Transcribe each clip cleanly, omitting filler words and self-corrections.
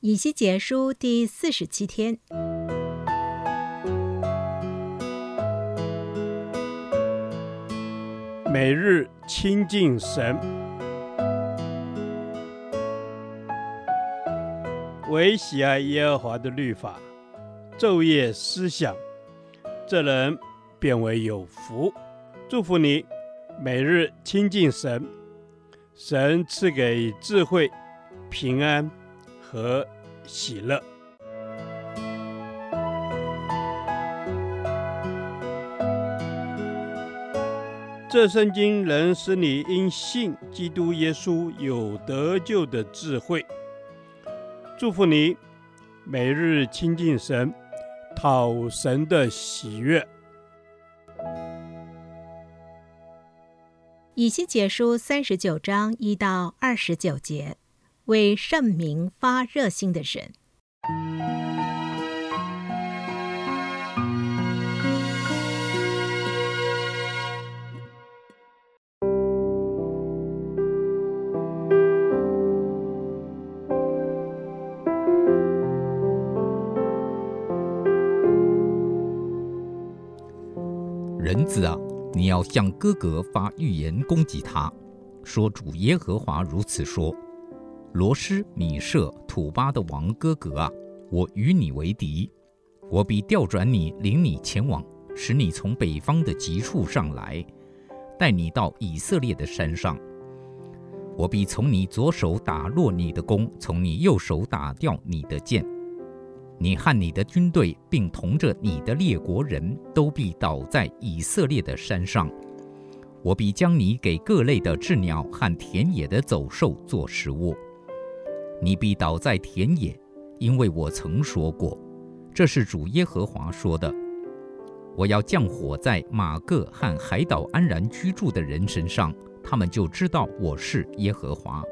以西结书第47天。 每日亲近神，唯喜爱耶和华的律法，昼夜思想，这人便为有福。祝福你，每日亲近神，神赐给智慧、平安和喜乐。这圣经能使你因信基督耶稣有得救的智慧。祝福你，每日亲近神，讨神的喜悦。 以西结书39章1到29节，为圣名发热心的神。 人子啊，你要向哥哥发预言攻击他，说主耶和华如此说：罗施、米舍、土巴的王哥哥啊，我与你为敌，我必调转你，领你前往，使你从北方的极处上来，带你到以色列的山上。我必从你左手打落你的弓，从你右手打掉你的箭。你和你的军队，并同着你的列国人都必倒在以色列的山上。我必将你给各类的鸷鸟和田野的走兽做食物。你必倒在田野，因为我曾说过，这是主耶和华说的。我要降火在马各和海岛安然居住的人身上，他们就知道我是耶和华。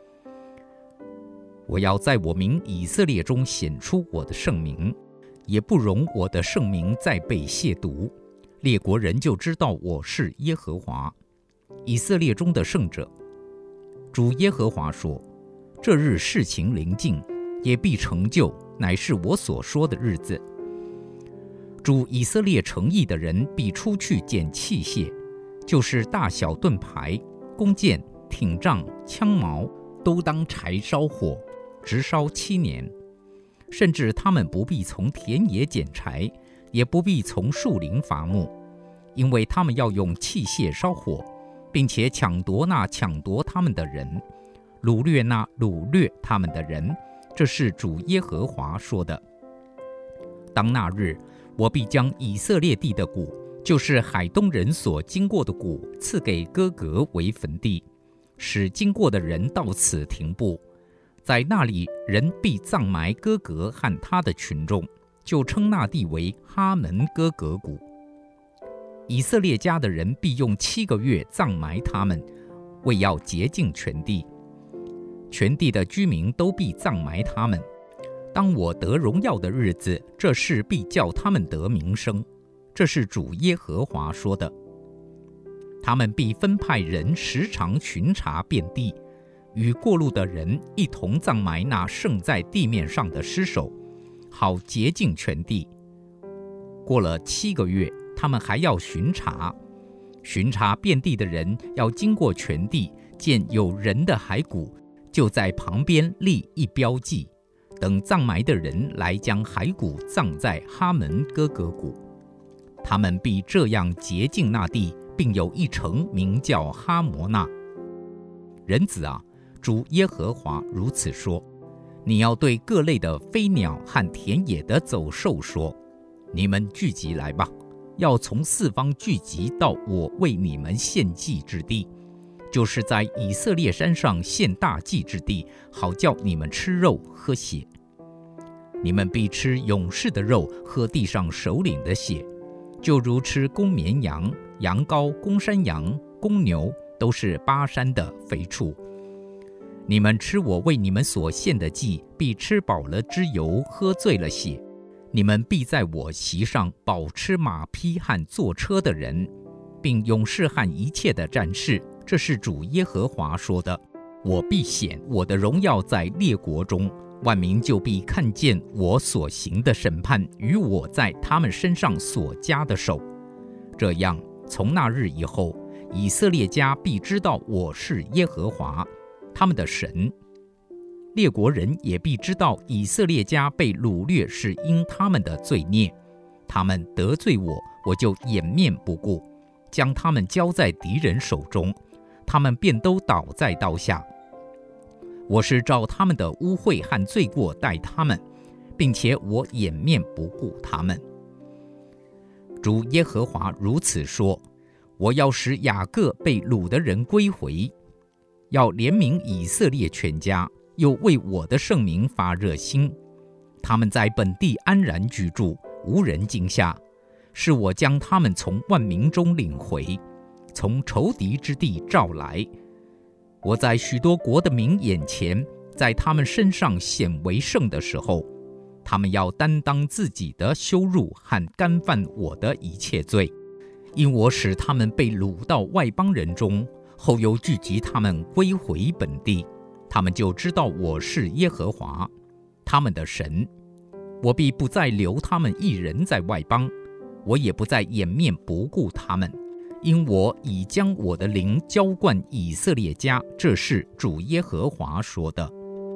我要在我民以色列中显出我的圣名，也不容我的圣名再被亵渎，列国人就知道我是耶和华，以色列中的圣者。主耶和华说：这日事情临近，也必成就，乃是我所说的日子。主以色列诚意的人必出去捡器械，就是大小盾牌、弓箭、挺杖、枪矛，都当柴烧火，直烧7年，甚至他们不必从田野捡柴，也不必从树林伐木，因为他们要用器械烧火，并且抢夺那抢夺他们的人，掳掠那掳掠他们的人。这是主耶和华说的。当那日，我必将以色列地的谷，就是海东人所经过的谷，赐给哥格为坟地，使经过的人到此停步。在那里，人必葬埋哥格和他的群众，就称那地为哈门哥格谷。以色列家的人必用7个月葬埋他们，为要洁净全地。全地的居民都必葬埋他们。当我得荣耀的日子，这事必叫他们得名声。这是主耶和华说的。他们必分派人时常巡查遍地，与过路的人一同葬埋那剩在地面上的尸首，好洁净全地。过了7个月，他们还要巡查遍地的人要经过全地，见有人的骸骨，就在旁边立一标记，等葬埋的人来将骸骨葬在哈门哥格谷。他们必这样洁净那地，并有一城名叫哈摩纳。人子啊，主耶和华如此说：你要对各类的飞鸟和田野的走兽说，你们聚集来吧，要从4方聚集到我为你们献祭之地，就是在以色列山上献大祭之地，好叫你们吃肉喝血。你们必吃勇士的肉，喝地上首领的血，就如吃公绵羊、羊羔、公山羊、公牛，都是巴山的肥畜。你们吃我为你们所献的祭，必吃饱了脂油，喝醉了血。你们必在我席上饱吃马匹和坐车的人，并勇士和一切的战士。这是主耶和华说的。我必显我的荣耀在列国中， 万民就必看见我所行的审判与我在他们身上所加的手。这样，从那日以后，以色列家必知道我是耶和华，他们的神。列国人也必知道以色列家被掳掠是因他们的罪孽，他们得罪我，我就掩面不顾，将他们交在敌人手中，他们便都倒在刀下。我是照他们的污秽和罪过待他们，并且我掩面不顾他们。主耶和华如此说：我要使雅各被掳的人归回，要怜悯以色列全家，又为我的圣名发热心。他们在本地安然居住，无人惊吓，是我将他们从万民中领回，从仇敌之地召来。我在许多国的民眼前，在他们身上显为圣的时候，他们要担当自己的羞辱和干犯我的一切罪，因我使他们被掳到外邦人中，后又聚集他们归回本地，他们就知道我是耶和华，他们的神。我必不再留他们一人在外邦，我也不再掩面不顾他们，因我已将我的灵浇灌以色列家，这是主耶和华说的。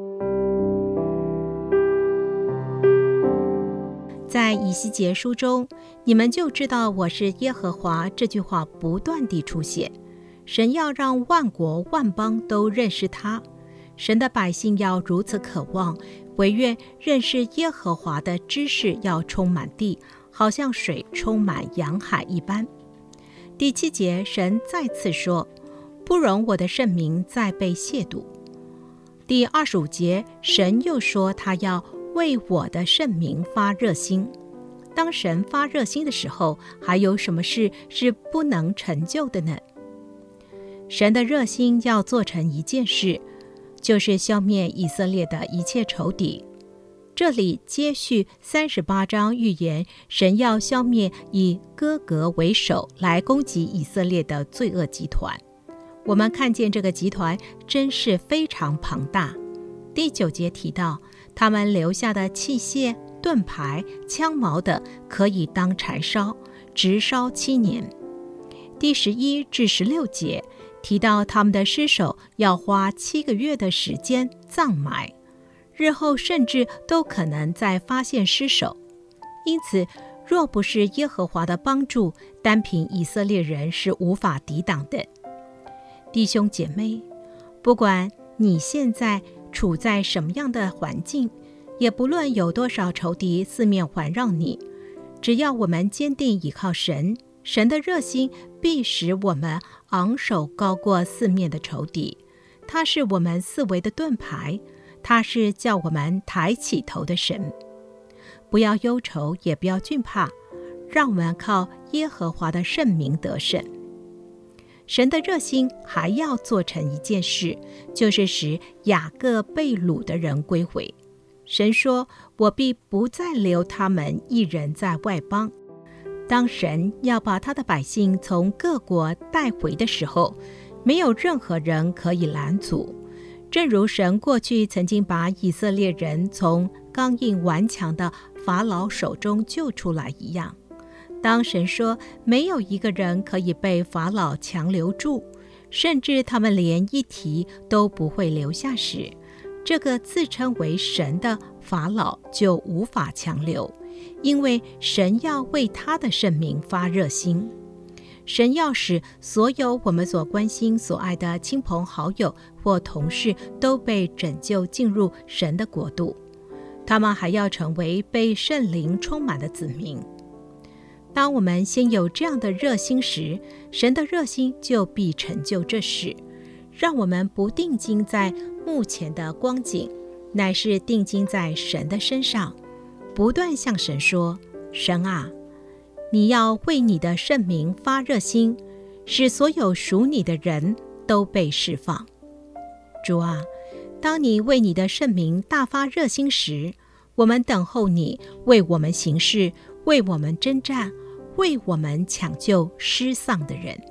在以西结书中，你们就知道我是耶和华这句话不断地出现。神要让万国万邦都认识他，神的百姓要如此渴望，惟愿认识耶和华的知识要充满地，好像水充满洋海一般。第7节，神再次说：不容我的圣名再被亵渎。第25节，神又说他要为我的圣名发热心。当神发热心的时候，还有什么事是不能成就的呢？神的热心要做成一件事，就是消灭以色列的一切仇敌。这里接续38章预言，神要消灭以哥格为首来攻击以色列的罪恶集团。我们看见这个集团真是非常庞大。第9节提到，他们留下的器械、盾牌、枪矛的，可以当柴烧，直烧7年。第11至16节提到，他们的尸首要花7个月的时间葬埋，日后甚至都可能再发现尸首。因此，若不是耶和华的帮助，单凭以色列人是无法抵挡的。弟兄姐妹，不管你现在处在什么样的环境，也不论有多少仇敌四面环绕你，只要我们坚定倚靠神，神的热心必使我们昂首高过四面的仇敌。他是我们四围的盾牌，他是叫我们抬起头的神。不要忧愁，也不要惧怕，让我们靠耶和华的圣名得胜。神的热心还要做成一件事，就是使雅各被掳的人归回。神说，我必不再留他们一人在外邦。当神要把他的百姓从各国带回的时候，没有任何人可以拦阻。正如神过去曾经把以色列人从刚硬顽强的法老手中救出来一样，当神说没有一个人可以被法老强留住，甚至他们连一蹄都不会留下时，这个自称为神的法老就无法强留，因为神要为他的圣名发热心。神要使所有我们所关心所爱的亲朋好友或同事都被拯救进入神的国度，他们还要成为被圣灵充满的子民。当我们先有这样的热心时，神的热心就必成就这事，让我们不定睛在目前的光景，乃是定睛在神的身上，不断向神说：神啊，你要为你的圣名发热心，使所有属你的人都被释放。主啊，当你为你的圣名大发热心时，我们等候你为我们行事，为我们征战，为我们抢救失丧的人。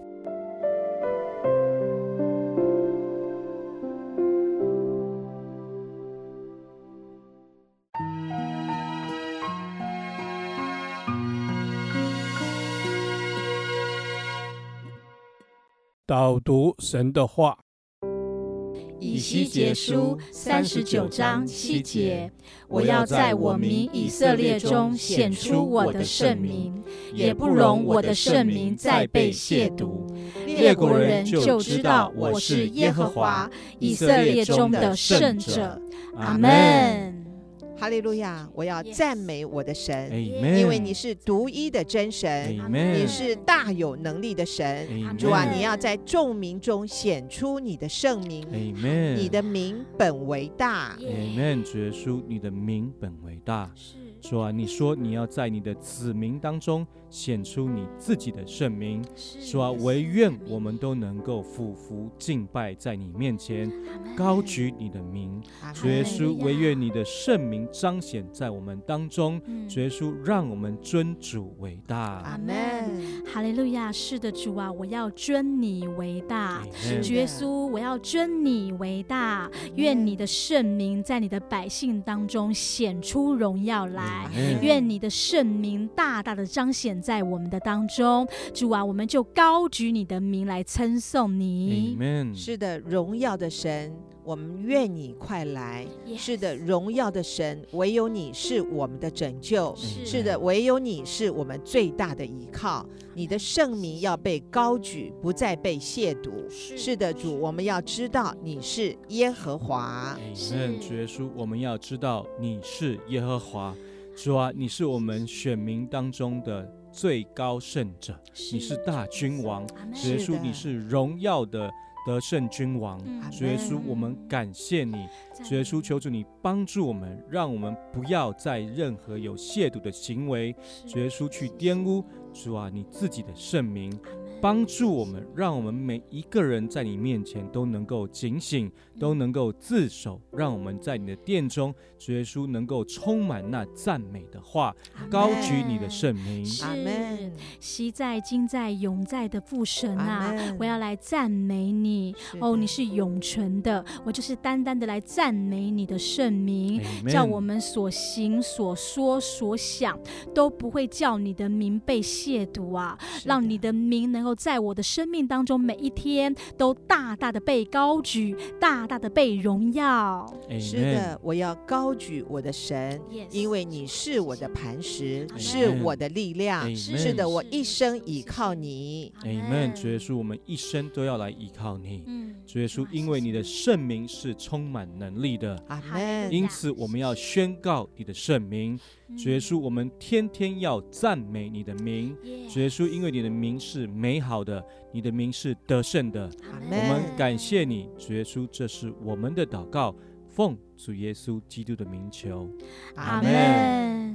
导读神的话。 以西结书39章7节，我要在我民以色列中显出我的圣名，也不容我的圣名再被亵渎。列国人就知道我是耶和华以色列中的圣者。阿们。 哈利路亚！我要赞美我的神， Amen 因为你是独一的真神， Amen 你是大有能力的神。 Amen 主啊，你要在众民中显出你的圣名， Amen 你的名本为大。 Amen 主耶稣，你的名本为大。主啊，你说你要在你的子民当中显出你自己的圣名。主啊，唯愿我们都能够俯伏敬拜在你面前，高举你的名。主耶稣，唯愿你的圣名彰显在我们当中。主耶稣，让我们尊主为大。 阿门。 哈利路亚！是的，主啊，我要尊你为大。 Amen 主耶稣，我要尊你为大。愿你的圣名在你的百姓当中显出荣耀来。愿你的圣名大大的彰显在我们的当中。主啊，我们就高举你的名来称颂你。 Amen 是的，荣耀的神，我们愿你快来。是的，荣耀的神，唯有你是我们的拯救。是的，唯有你是我们最大的依靠。你的圣名要被高举，不再被亵渎。是的，主，我们要知道你是耶和华。 Amen 主耶稣，我们要知道你是耶和华。主啊，你是我们选民当中的最高圣者，你是大君王。主耶稣，你是荣耀的得胜君王。主耶稣，我们感谢你。主耶稣，求主你帮助我们，让我们不要在任何有亵渎的行为，主耶稣去玷污主啊你自己的圣名。帮助我们，让我们每一个人在你面前都能够警醒，都能够自守，让我们在你的殿中，主耶稣能够充满那赞美的话，高举你的圣名。 阿们。 昔在今在永在的父神啊， 阿们。 我要来赞美你。哦，你是永存的，我就是单单的来赞美你的圣名。 Amen 叫我们所行所说所想都不会叫你的名被亵渎啊，让你的名能够在我的生命当中每一天都大大的被高举，大大的被荣耀。 Amen 是的，我要高举我的神， Yes 因为你是我的磐石， Amen 是我的力量。 Amen 是的，我一生倚靠你。 Amen 主耶稣，我们一生都要来依靠你。主耶稣，因为你的圣名是充满能力的， 阿们。 因此我们要宣告你的圣名。主耶稣，我们天天要赞美你的名。主耶稣，因为你的名是美好的，你的名是得胜的， 阿我们感谢你。主耶稣，这是我们的祷告，奉主耶稣基督的名求， 阿们。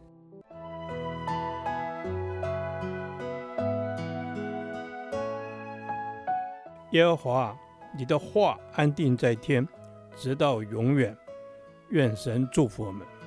耶和华，你的话安定在天，直到永远。愿神祝福我们。